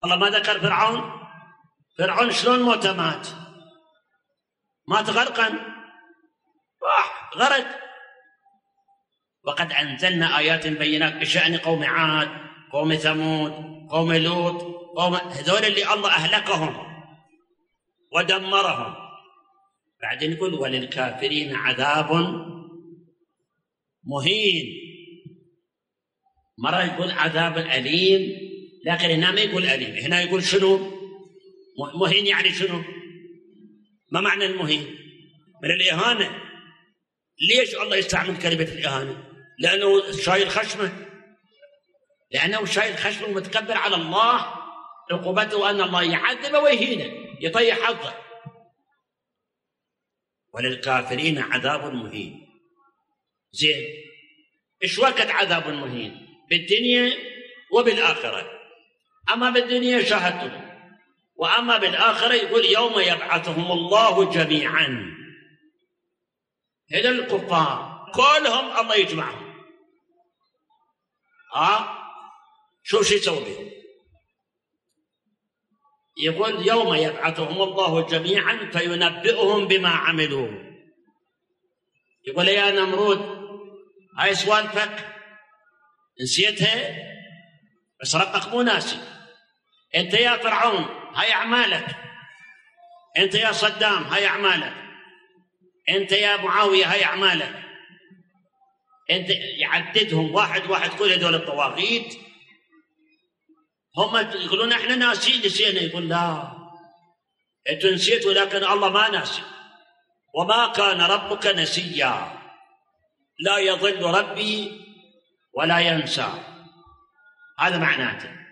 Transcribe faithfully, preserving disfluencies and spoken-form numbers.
الله ما ذكر فرعون. فرعون شلون موته مات؟ مات غرقا، راح غرق. وقد أنزلنا آيات بينات بشأن قوم عاد، قوم ثمود، قوم لوط، قوم هذول اللي الله أهلكهم ودمرهم. بعدين يقول وللكافرين عذاب مهين. مرة يقول عذاب أليم، لكن هنا ما يقول أليم، هنا يقول شنو؟ مهين. يعني شنو؟ ما معنى المهين؟ من الإهانة. ليش الله يستعمل كلمة الإهانة؟ لأنه شايل خشمه، لأنه شايل خشمه ومتكبر على الله. عقوبته أن الله يعذبه ويهينه، يطيح حظه. وللكافرين عذاب مهين. زين، إيش وقت عذاب مهين؟ بالدنيا وبالآخرة. أما بالدنيا شاهدتم، وأما بالآخرة يقول يوم يبعثهم الله جميعا. هذا الكفار كلهم الله يجمعهم. آه شوف شو يسوي بهم. يقول يوم يبعثهم الله جميعا فينبئهم بما عملوا. يقول يا نمرود هاي سوالفك نسيتها؟ بس ربك مو ناسي. انت يا فرعون هاي اعمالك، انت يا صدام هاي اعمالك، انت يا معاوية هاي اعمالك. انت يعددهم واحد واحد كل هذول الطواغيت. هم يقولون احنا ناسين نسينا. يقول لا، انتوا نسيتوا لكن الله ما ناسي. وما كان ربك نسيا، لا يضل ربي ولا ينسى. هذا معناته.